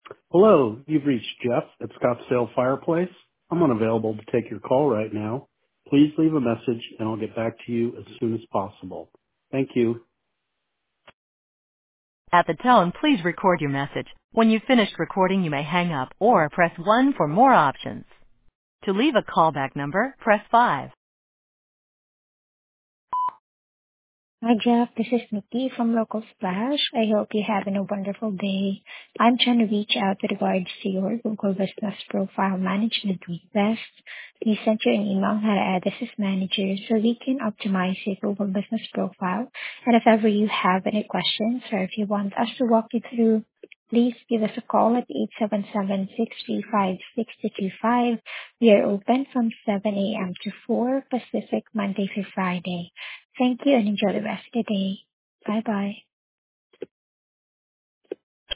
Hello, you've reached Jeff at Scottsdale Fireplace. I'm unavailable to take your call right now. Please leave a message and I'll get back to you as soon as possible. Thank you. At the tone, please record your message. When you've finished recording, you may hang up or press 1 for more options. To leave a callback number, press 5. Hi, Jeff. This is Nikki from Local Splash. I hope you're having a wonderful day. I'm trying to reach out with regards to your Google Business Profile Management request. We sent you an email how to add this as manager so we can optimize your Google Business Profile. And if ever you have any questions or if you want us to walk you through, please give us a call at 877-635-6225. We are open from 7 a.m. to 4 Pacific, Monday through Friday. Thank you and enjoy the rest of the day. Bye bye.